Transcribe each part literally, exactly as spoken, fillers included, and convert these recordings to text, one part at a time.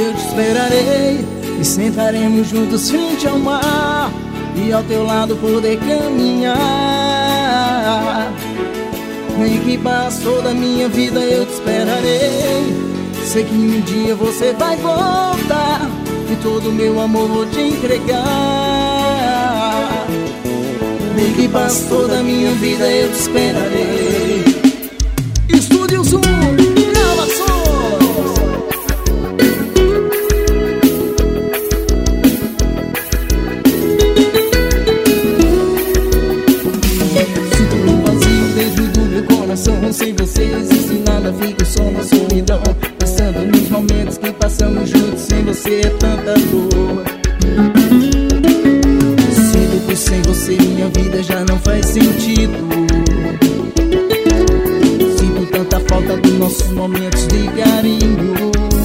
eu te esperarei e sentaremos juntos frente ao mar e ao teu lado poder caminhar. Nem que passou da minha vida eu te esperarei. Sei que um dia você vai voltar e todo meu amor vou te entregar. Nem que passou da minha vida eu te esperarei. Estúdio Zoom, gravações. Sinto um vazio dentro do meu coração. Sem você existe nada, fico só na solidão. Pensando nos momentos que passamos juntos. Sem você é tanta dor. Sinto que sem você minha vida já não faz sentido. Sinto tanta falta dos nossos momentos de carinho.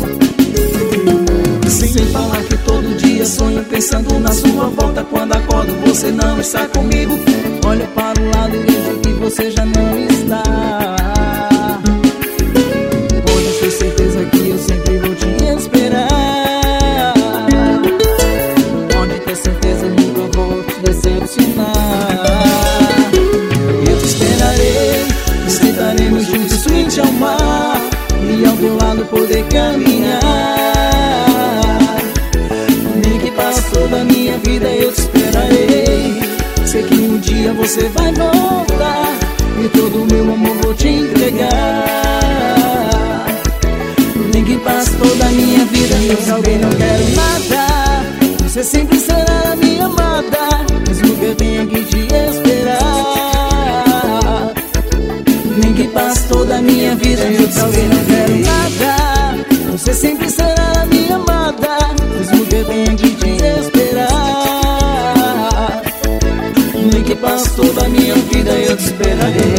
Sem falar que todo dia sonho pensando na sua volta. Quando acordo você não está comigo. Olho para o lado e vejo que você já não está. Pode ter certeza que eu sempre vou te esperar. Pode ter certeza, nunca vou te decepcionar. Eu te esperarei, sentaremos juntos frente ao mar e ao teu lado poder caminhar. Nem que passou da minha vida eu te esperarei. Sei que um dia você vai voltar e todo o meu amor vou te entregar. Nem que passou da minha vida eu também não quero nada. Você sempre será a minha amada, mesmo que eu tenha que te esperar. Nem que passou da minha vida eu também não quero nada. Você sempre será a minha amada, mesmo que eu tenha que te esperar. Nem que passou da minha vida eu te esperarei.